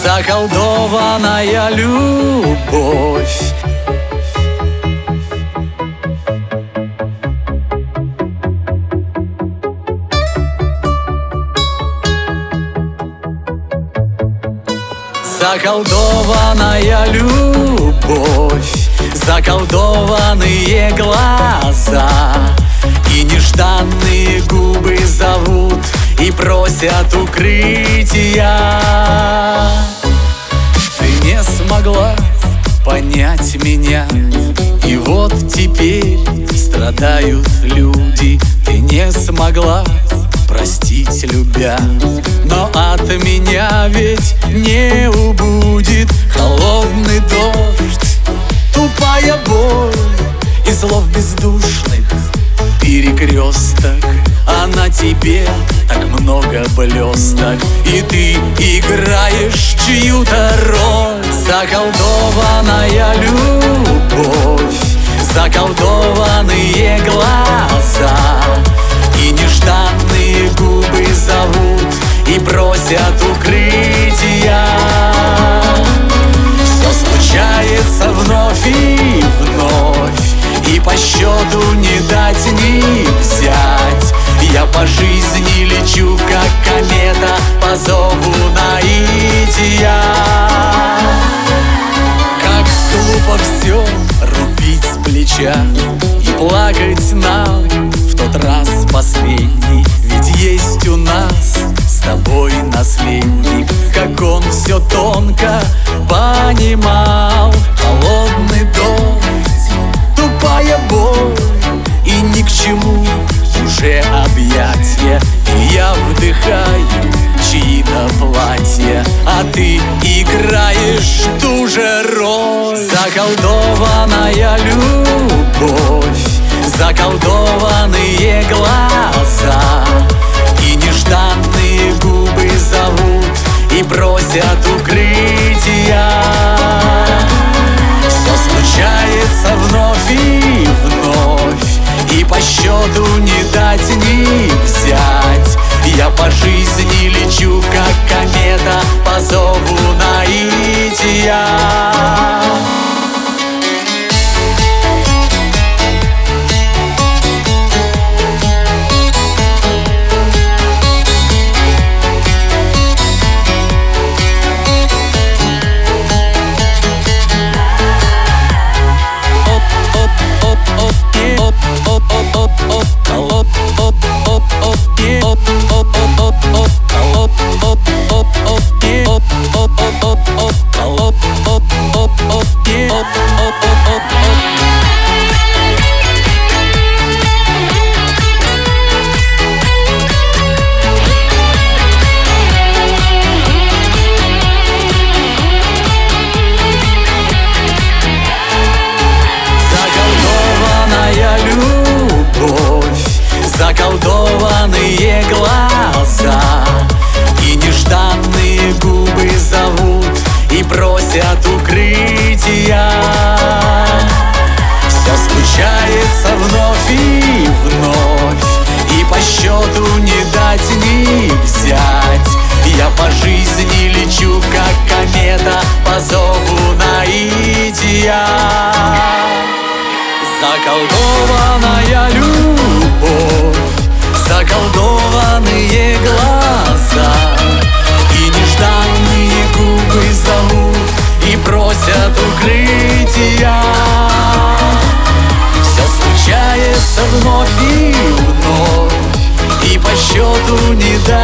заколдованная любовь. Заколдованная любовь, заколдованные глаза и нежданные губы зовут и просят укрытия. Ты не смогла понять меня, и вот теперь страдают люди. Ты не смогла простить, любя, но от меня ведь не убудет холодный дождь, тупая боль и слов бездушных перекресток. А на тебе так много блесток, и ты играешь чью-то роль. Заколдованная любовь, заколдованные глаза и нежданные губы зовут и просят укрытия. Все случается вновь и вновь, и по счету не дать, не взять. Я по жизни лечу, как комета, по зову наития. Как глупо все рубить с плеча и плакать нам в тот раз последний. Ведь есть у нас с тобой наследник, как он все тонко понимал. Холодный дождь, тупая боль, и ни к чему уже объятия. И я вдыхаю чьи-то платья, а ты играешь ту же роль. Заколдованная любовь, заколдованные глаза и нежданные губы зовут и просят укрытия. Все случается вновь и вновь, и по счету не дать, не взять. Я по жизни лечу, как комета, по зову наития. Заколдованные глаза и нежданные губы зовут и просят укрытия. Все случается вновь и вновь, и по счету не дать, не взять. Я по жизни лечу, как комета, по зову наития. Заколдованная любовь, заколдованные глаза и нежданные губы зовут и просят укрытия. Все случается вновь и вновь, и по счету не дать.